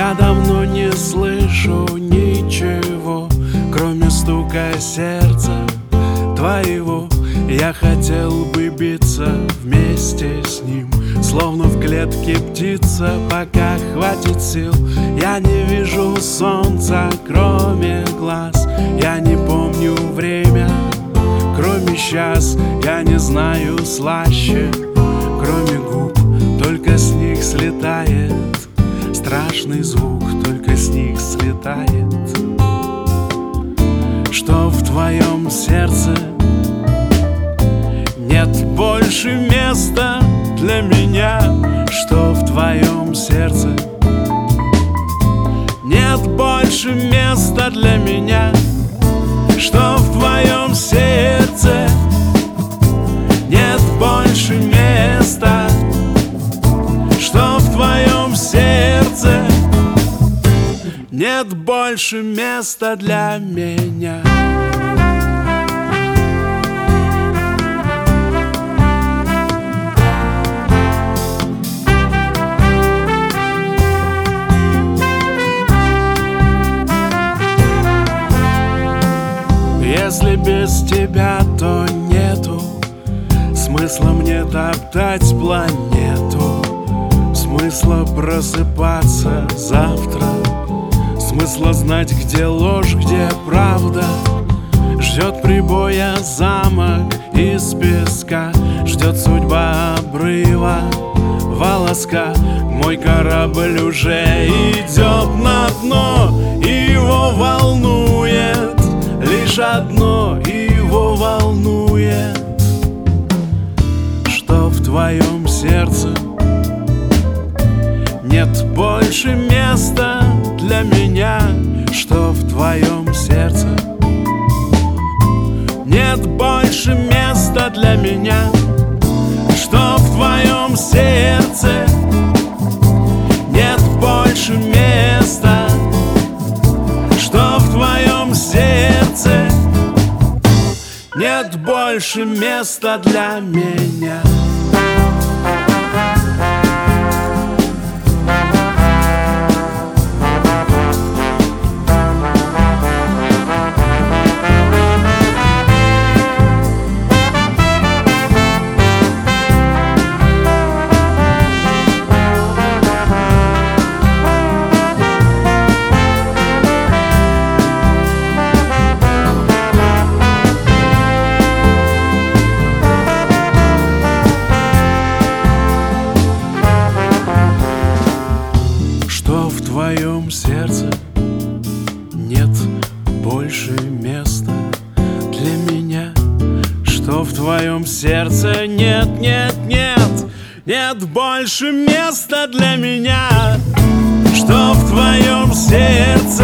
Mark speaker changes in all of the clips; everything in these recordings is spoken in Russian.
Speaker 1: Я давно не слышу ничего, кроме стука сердца твоего. Я хотел бы биться вместе с ним, словно в клетке птица, пока хватит сил. Я не вижу солнца, кроме глаз. Я не помню время, кроме сейчас. Я не знаю слаще, кроме губ. Только с них слетает страшный звук, только с них слетает. Что в твоем сердце нет больше места для меня. Что в твоем сердце нет больше места для меня. Что в твоем сердце нет больше места. Что в твоем сердце нет больше места для меня. Если без тебя, то нету смысла мне топтать планету, смысла просыпаться завтра, смысла знать, где ложь, где правда. Ждет прибоя замок из песка, ждет судьба обрыва волоска. Мой корабль уже идет на дно, и его волнует лишь одно, его волнует. Что в твоем сердце нет больше места для меня. Что в твоем сердце нет больше места для меня. Что в твоем сердце нет больше места. Что в твоем сердце нет больше места для меня. В твоем сердце нет больше места для меня. Что в твоем сердце нет, нет, нет, нет больше места для меня. Что в твоем сердце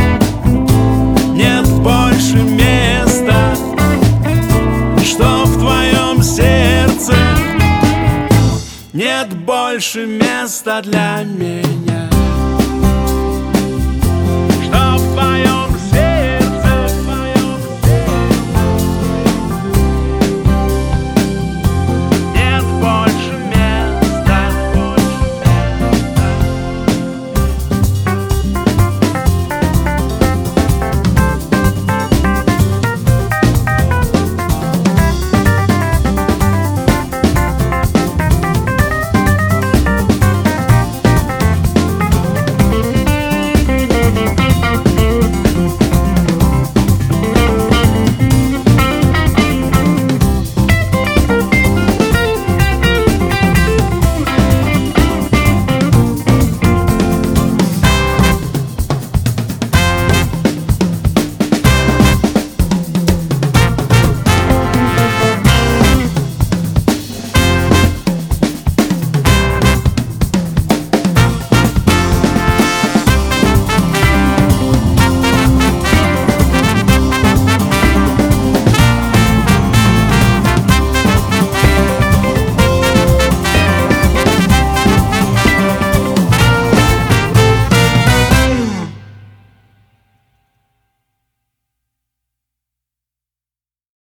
Speaker 1: нет больше места. Что в твоем сердце нет больше места для меня.